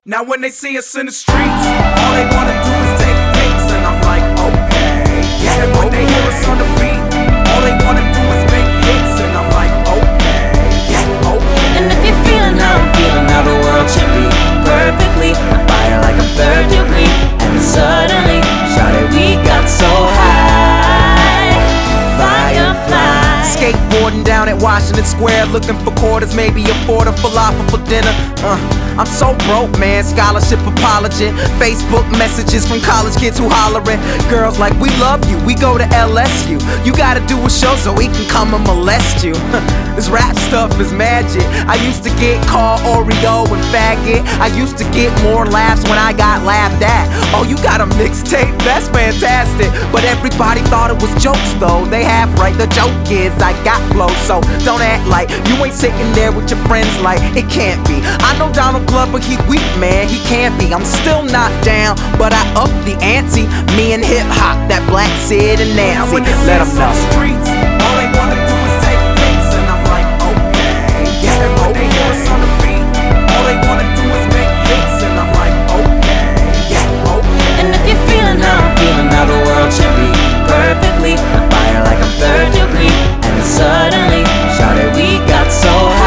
Now when they see us in the streets, all they wanna do is take pics, and I'm like, okay. Yeah, and when they hear us on the beat, all they wanna do is make hits, and I'm like, okay. Yeah, okay. And if you're feeling how I'm feeling, how the world should be perfectly on fire like a third degree, and suddenly, shawty, we got so high, firefly. Skateboarding down at Washington Square, looking for quarters, maybe afford a falafel for dinner. I'm so broke, man, scholarship apology. Facebook messages from college kids who hollering. Girls like, we love you, we go to LSU. You gotta do a show so we can come and molest you. This rap stuff is magic. I used to get called Oreo and faggot. I used to get more laughs when I got laughed at. Oh, you got a mixtape? That's fantastic. But everybody thought it was jokes though. They half right, the joke is I got flow. So don't act like you ain't sitting there with your friends like it can't be. I know Donald Glover, he weak, man, he can't be. I'm still not down, but I up the ante. Me and hip hop, that Black Sid and Nancy. Now when they Let see us them on know. the streets, all they wanna do is take pics, and I'm like, okay. Yeah, and when they hear us on the beat, all they wanna do is make hits, and I'm like, okay. Yeah, okay. And if you're feeling how I'm feeling, how the world should be perfectly on fire like I'm third degree, and suddenly, shawty, we got so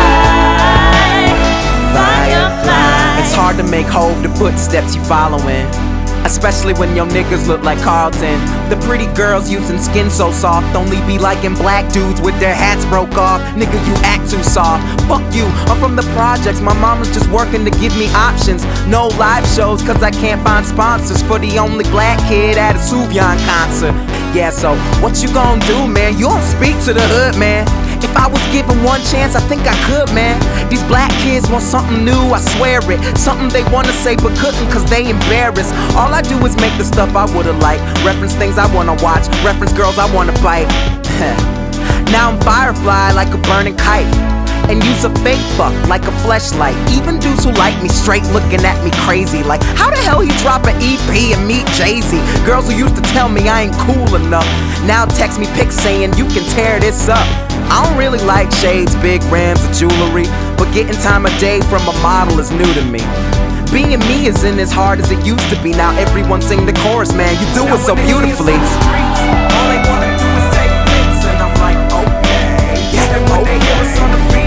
high, firefly. It's hard to make hold the footsteps you following, especially when your niggas look like Carlton. The pretty girls using skin so soft only be liking black dudes with their hats broke off. Nigga, you act too soft. Fuck you, I'm from the projects. My mama's just working to give me options. No live shows cause I can't find sponsors for the only black kid at a Suvyon concert. Yeah, so what you gonna do, man? You don't speak to the hood, man. If I was given one chance, I think I could, man. These black kids want something new, I swear it. Something they wanna say but couldn't cause they embarrassed. All I do is make the stuff I would've liked, reference things I wanna watch, reference girls I wanna bite. Now I'm firefly like a burning kite, and use a fake fuck like a fleshlight. Even dudes who like me straight looking at me crazy like, how the hell he drop an EP and meet Jay-Z? Girls who used to tell me I ain't cool enough now text me pics saying you can tear this up. I don't really like shades, big rims, or jewelry, but getting time of day from a model is new to me. Being me isn't as hard as it used to be. Now everyone sing the chorus, man, you do it so beautifully. All they wanna do is take pics, and I'm like, okay. Yeah, and when they hear us on the beat,